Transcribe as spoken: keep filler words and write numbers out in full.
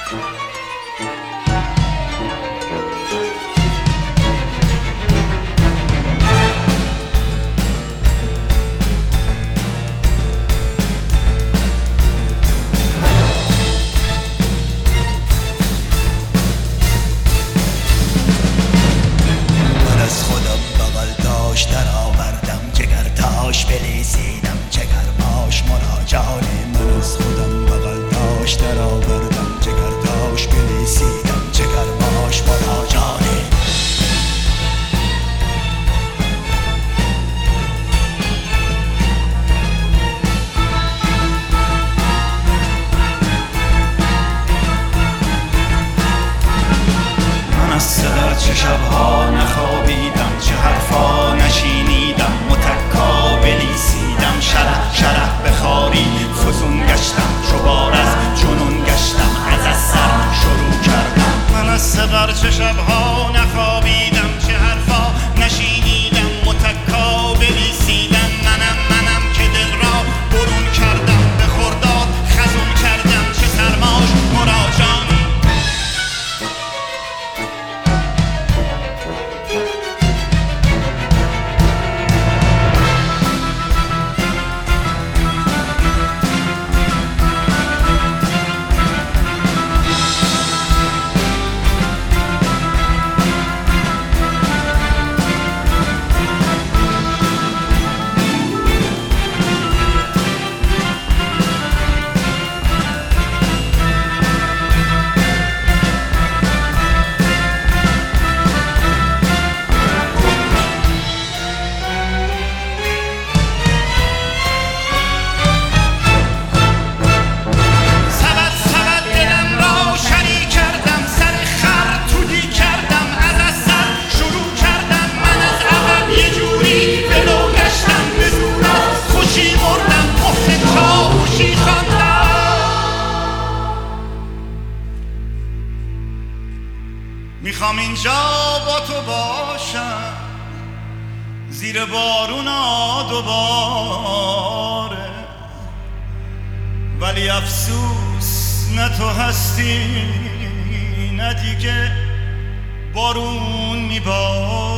چه شبها نخوابیدم، چه حرفا نشینیدم، متکا بلیسیدم، شرح شرح بخاری فزون گشتم، چوبار از جنون گشتم، از از سر شروع کردم. من از سقر چه شبها نخوابیدم، چه حرفا نشینیدم، متکا بلیسیدم، منم منم که دل را برون کردم، به خرداد خزون کردم، چه سرماش مراجعانی. میخوام اینجا با تو باشم، زیر بارونا دوباره، ولی افسوس نه تو هستی نه دیگه بارون میباره.